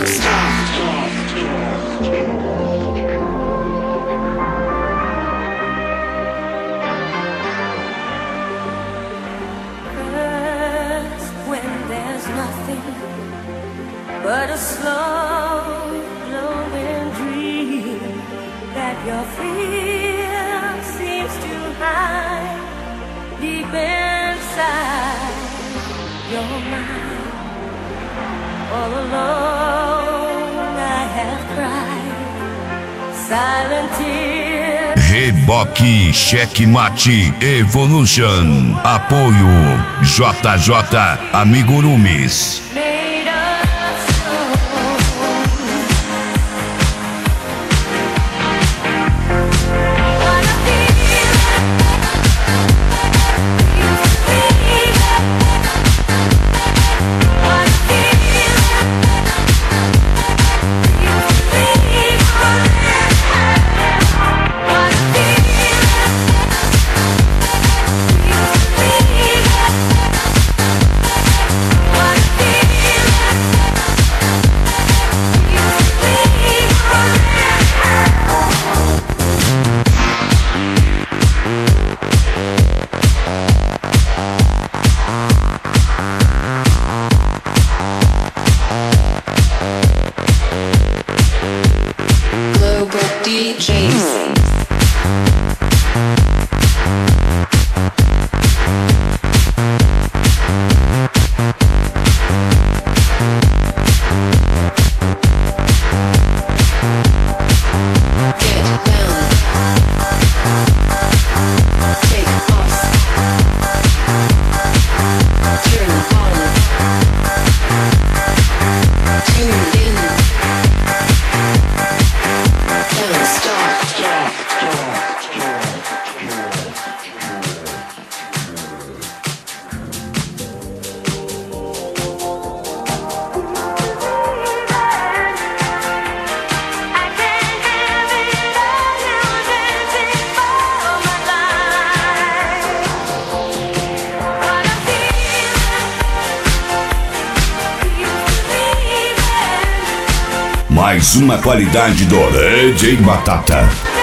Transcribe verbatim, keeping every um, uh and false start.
But a slow glowing dream that your fear seems to hide deep inside your mind. All alone I have cried silent tears. Reboque Checkmate Evolution. Apoio J J Amigurumis. Mais uma qualidade do D J Batata.